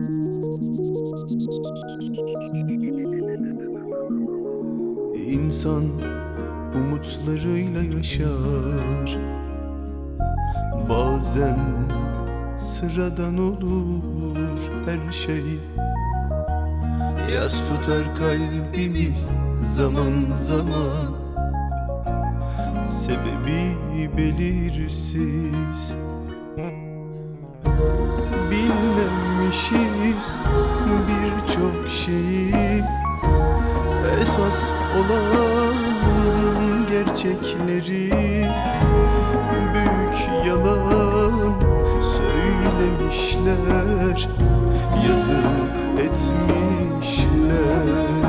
İnsan umutlarıyla yaşar. Bazen sıradan olur her şey. Yas tutar kalbimiz zaman zaman. Sebebi belirsiz. Bilmemişiz birçok şeyi. Esas olan gerçekleri büyük yalan söylemişler, yazık etmişler.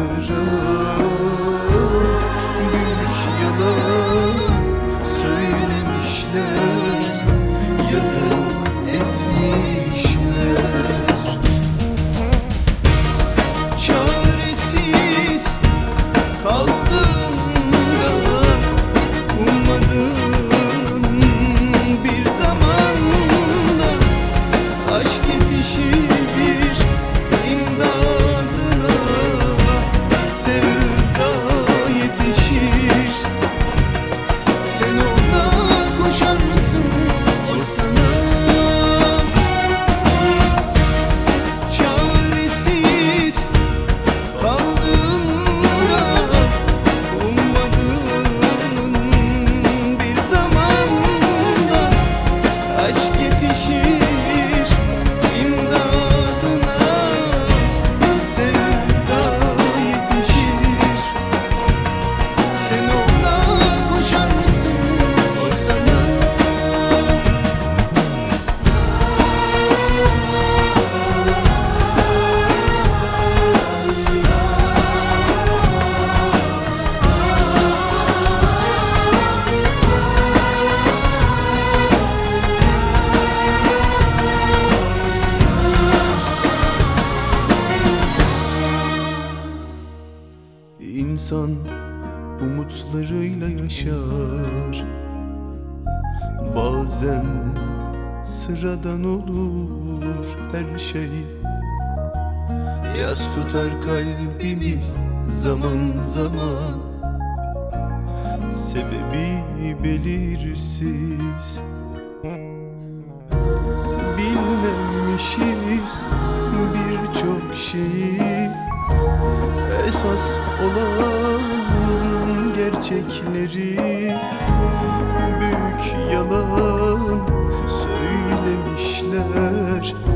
Büyük yalan söylemişler, yazık etmişler. Çaresiz kaldığında ummadığın bir zamanda aşk yetişir imdadına, sevda yetişir. Sen ona koşar mısın, o sana? Çaresiz kaldığında ummadığın bir zamanda aşk yetişir imdadına, sevda yetişir. Sen ona koşar mısın, o sana? İnsan umutlarıyla yaşar. Bazen sıradan olur her şey. Yas tutar kalbimiz zaman zaman. Sebebi belirsiz. Bilmemişiz birçok şeyi. Esas olan gerçekleri büyük yalan söylemişler,